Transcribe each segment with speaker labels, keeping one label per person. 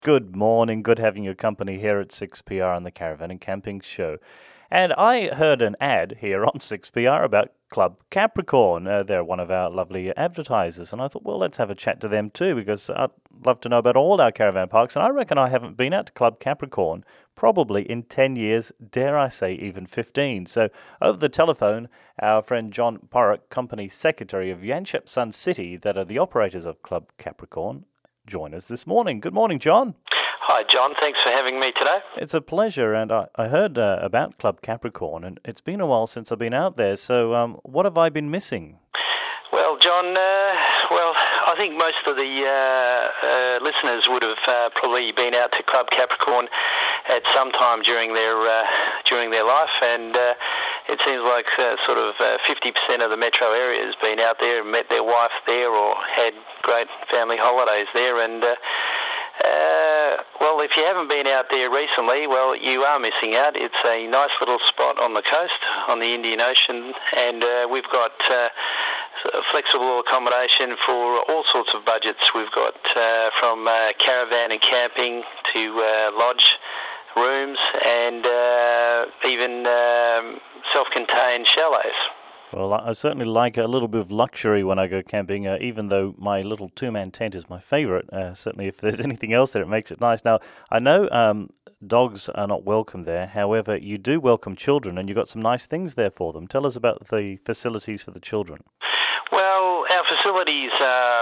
Speaker 1: Good morning, good having your company here at 6PR on the Caravan and Camping Show. And I heard an ad here on 6PR about Club Capricorn. They're one of our lovely advertisers, and I thought, well, let's have a chat to them too, because I'd love to know about all our caravan parks, and I reckon I haven't been out to Club Capricorn probably in 10 years, dare I say even 15. So over the telephone, our friend John Porrick, Company Secretary of Yanchep Sun City, that are the operators of Club Capricorn, join us this morning. Good morning, John.
Speaker 2: Hi, John. Thanks for having me today.
Speaker 1: It's a pleasure, and I heard about Club Capricorn, and it's been a while since I've been out there, so what have I been missing?
Speaker 2: Well, John, I think most of the listeners would have probably been out to Club Capricorn at some time during their life, and it seems like sort of 50% of the metro area has been out there and met their wife there or had great family holidays there, and well, if you haven't been out there recently, well, you are missing out. It's a nice little spot on the coast, on the Indian Ocean, and we've got flexible accommodation for all sorts of budgets. We've got from caravan and camping to lodge rooms and even self-contained chalets.
Speaker 1: Well, I certainly like a little bit of luxury when I go camping, even though my little two-man tent is my favourite. Certainly, if there's anything else there, it makes it nice. Now, I know dogs are not welcome there. However, you do welcome children, and you've got some nice things there for them. Tell us about the facilities for the children.
Speaker 2: Well, our facilities,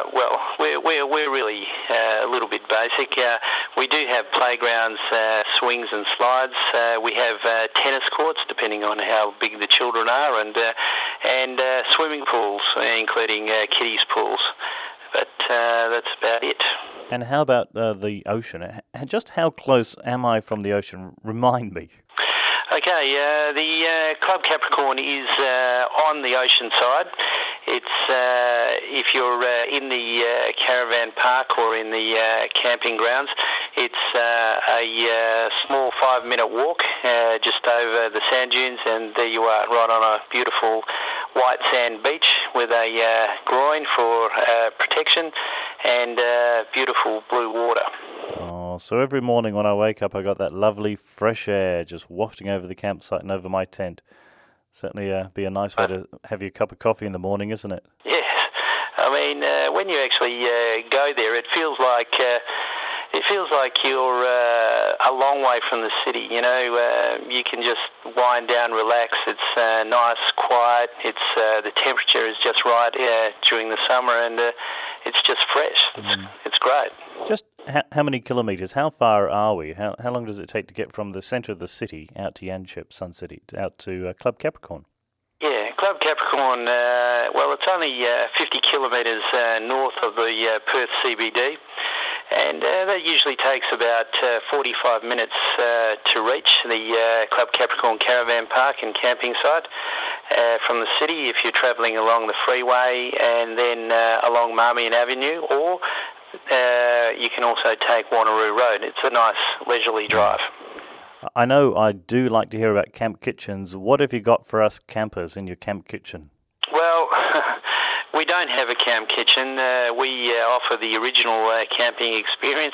Speaker 2: we're really a little bit basic. We do have playgrounds, swings and slides. We have tennis courts, depending on how big the children are, and swimming pools, including kiddies pools. But that's about it.
Speaker 1: And how about the ocean? Just how close am I from the ocean? Remind me.
Speaker 2: Okay, the Club Capricorn is on the ocean side. It's if you're in the caravan park or in the camping grounds, it's a small 5-minute walk just over the sand dunes, and there you are, right on a beautiful white sand beach with a groin for protection and beautiful blue water.
Speaker 1: Oh, so every morning when I wake up, I got that lovely fresh air just wafting over the campsite and over my tent. Certainly be a nice way to have your cup of coffee in the morning, isn't it?
Speaker 2: Yes. I mean, when you actually go there, it feels like you're a long way from the city. You know, you can just wind down, relax. It's nice, quiet. It's the temperature is just right during the summer, and it's just fresh. It's great.
Speaker 1: Just how many kilometres? How far are we? How long does it take to get from the centre of the city out to Yanchep Sun City, out to Club Capricorn?
Speaker 2: Yeah, Club Capricorn, well, it's only 50 kilometres north of the Perth CBD, and that usually takes about 45 minutes to reach the Club Capricorn Caravan Park and camping site from the city if you're travelling along the freeway and then along Marmion Avenue, or you can also take Wanneroo Road. It's a nice leisurely drive.
Speaker 1: I know I do like to hear about camp kitchens. What have you got for us campers in your camp kitchen?
Speaker 2: Well, we don't have a camp kitchen. We offer the original camping experience.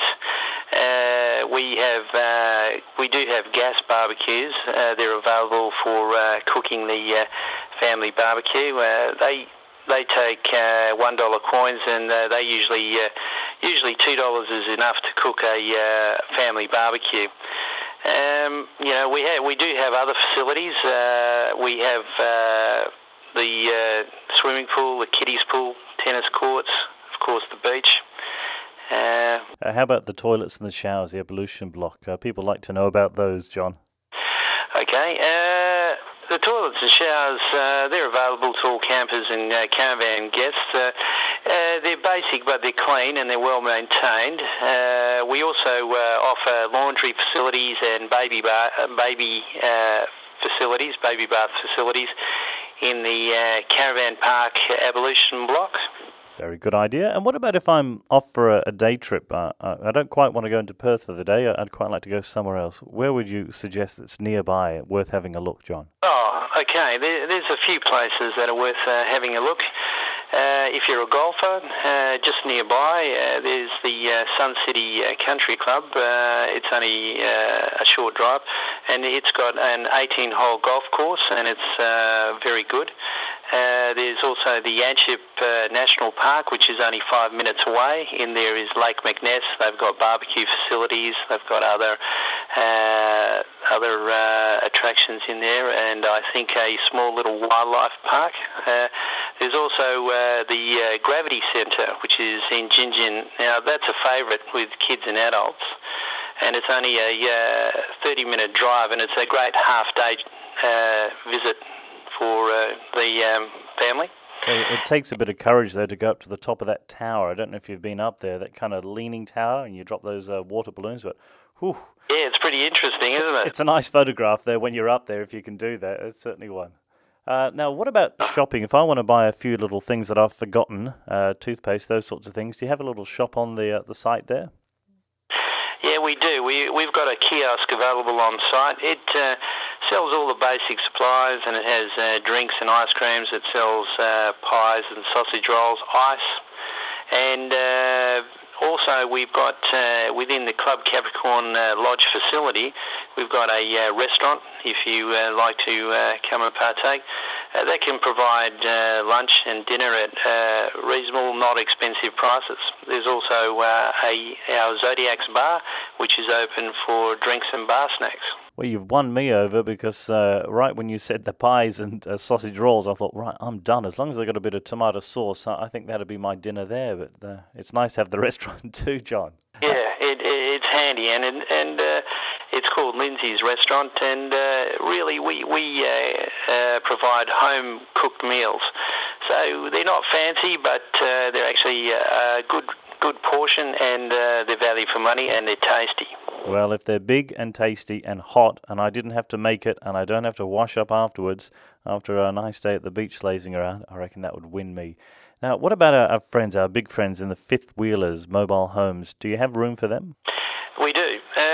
Speaker 2: We do have gas barbecues. They're available for cooking the family barbecue. They take $1 coins, and they usually $2 is enough to cook a family barbecue. You know, we do have other facilities. We have the swimming pool, the kiddies pool, tennis courts, of course the beach.
Speaker 1: How about the toilets and the showers, the ablution block? People like to know about those, John.
Speaker 2: Okay. The toilets and showers, they're available to all campers and caravan guests. They're basic, but they're clean and they're well maintained. We also offer laundry facilities and baby bath facilities in the caravan park ablution block.
Speaker 1: Very good idea. And what about if I'm off for a day trip? I don't quite want to go into Perth for the day. I'd quite like to go somewhere else. Where would you suggest that's nearby, worth having a look, John?
Speaker 2: Oh, okay. There's a few places that are worth having a look. If you're a golfer, just nearby, there's the Sun City Country Club. It's only a short drive, and it's got an 18-hole golf course, and it's very good. There's also the Yanchep National Park, which is only 5 minutes away. In there is Lake McNess. They've got barbecue facilities. They've got other attractions in there, and I think a small little wildlife park. There's also the Gravity Centre, which is in Gingin. Now, that's a favourite with kids and adults, and it's only a 30-minute drive, and it's a great half-day visit for the family.
Speaker 1: So it takes a bit of courage, though, to go up to the top of that tower. I don't know if you've been up there, that kind of leaning tower, and you drop those water balloons, but whew.
Speaker 2: Yeah, it's pretty interesting, isn't it?
Speaker 1: It's a nice photograph there when you're up there, if you can do that. It's certainly one. Now, what about shopping? If I want to buy a few little things that I've forgotten, toothpaste, those sorts of things, do you have a little shop on the site there?
Speaker 2: Yeah, we do. We've got a kiosk available on site. It sells all the basic supplies, and it has drinks and ice creams. It sells pies and sausage rolls, ice, and also we've got within the Club Capricorn Lodge facility, we've got a restaurant. If you like to come and partake, they can provide lunch and dinner at reasonable, not expensive prices. There's also our Zodiac's bar, which is open for drinks and bar snacks.
Speaker 1: Well, you've won me over because right when you said the pies and sausage rolls, I thought, right, I'm done. As long as they've got a bit of tomato sauce, I think that'd be my dinner there. But it's nice to have the restaurant too, John.
Speaker 2: Yeah, it's handy, and it's called Lindsay's Restaurant, and really we provide home-cooked meals. So they're not fancy, but they're actually a good portion, and they're value for money, and they're tasty.
Speaker 1: Well, if they're big and tasty and hot, and I didn't have to make it, and I don't have to wash up afterwards after a nice day at the beach lazing around, I reckon that would win me. Now, what about our friends, our big friends in the Fifth Wheelers mobile homes? Do you have room for them?
Speaker 2: We do.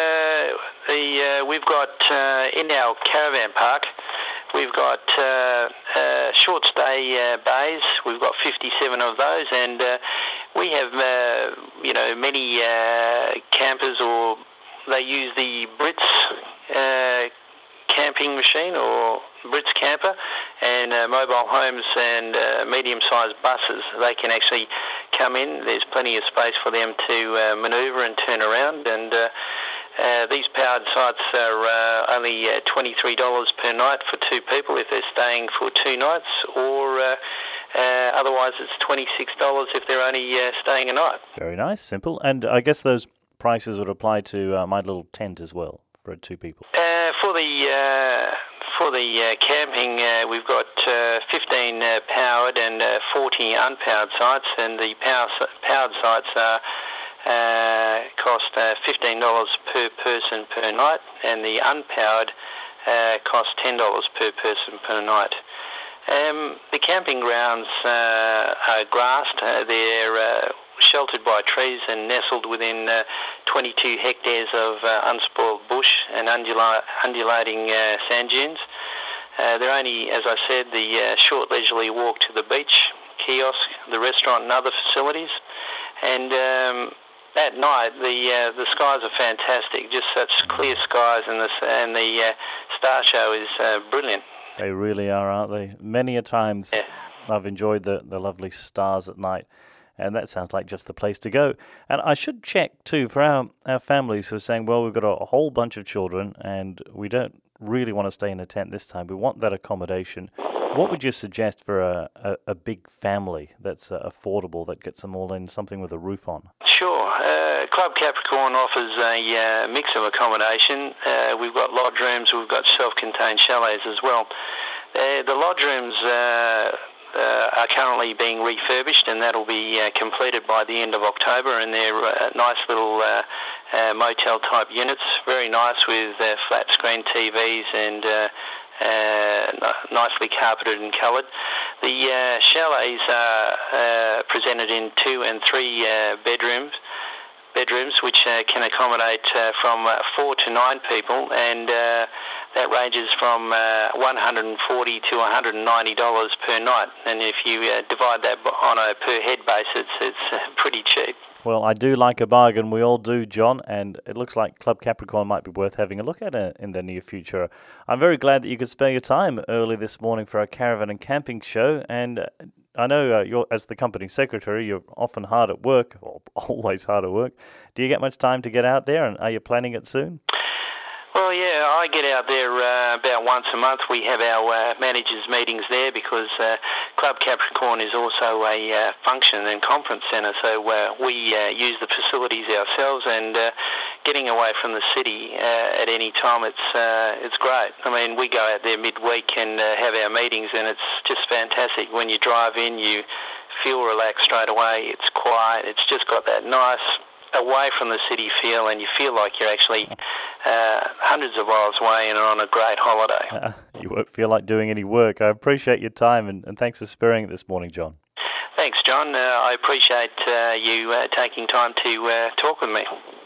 Speaker 2: We've got in our caravan park, we've got short stay bays. We've got 57 of those, and we have many campers, or they use the Brits camping machine or Brits camper, and mobile homes and medium-sized buses. They can actually come in. There's plenty of space for them to manoeuvre and turn around, and these powered sites are only $23 per night for two people if they're staying for 2 nights, or otherwise it's $26 if they're only staying a night.
Speaker 1: Very nice, simple. And I guess those prices would apply to my little tent as well for 2 people.
Speaker 2: For the camping, we've got 15 powered and 40 unpowered sites, and the powered sites cost $15 per person per night, and the unpowered cost $10 per person per night. The camping grounds are grassed. They're sheltered by trees and nestled within 22 hectares of unspoiled bush and undulating sand dunes. They're only, as I said, the short leisurely walk to the beach, kiosk, the restaurant and other facilities. And at night, the skies are fantastic, just such clear skies, and the star show is brilliant.
Speaker 1: They really are, aren't they? Many a times I've enjoyed the lovely stars at night. And that sounds like just the place to go. And I should check, too, for our families who are saying, well, we've got a whole bunch of children and we don't really want to stay in a tent this time. We want that accommodation. What would you suggest for a big family that's affordable, that gets them all in, something with a roof on?
Speaker 2: Sure. Club Capricorn offers a mix of accommodation. We've got lodge rooms, we've got self-contained chalets as well. The lodge rooms are currently being refurbished, and that'll be completed by the end of October, and they're nice little motel-type units, very nice with flat-screen TVs and nicely carpeted and coloured. The chalets are presented in 2 and 3 bedrooms, which can accommodate from 4 to 9 people, and that ranges from $140 to $190 per night. And if you divide that on a per head basis, it's pretty cheap.
Speaker 1: Well, I do like a bargain. We all do, John, and it looks like Club Capricorn might be worth having a look at in the near future. I'm very glad that you could spare your time early this morning for our caravan and camping show, and I know you're, as the company secretary, you're often hard at work, or always hard at work. Do you get much time to get out there, and are you planning it soon?
Speaker 2: Well, yeah, I get out there about once a month. We have our managers' meetings there because Club Capricorn is also a function and conference centre, so we use the facilities ourselves, and getting away from the city at any time, it's great. I mean, we go out there midweek and have our meetings, and it's just fantastic. When you drive in, you feel relaxed straight away. It's quiet. It's just got that nice away from the city feel, and you feel like you're actually hundreds of miles away and on a great holiday.
Speaker 1: You won't feel like doing any work. I appreciate your time, and thanks for sparing it this morning, John.
Speaker 2: Thanks, John. I appreciate you taking time to talk with me.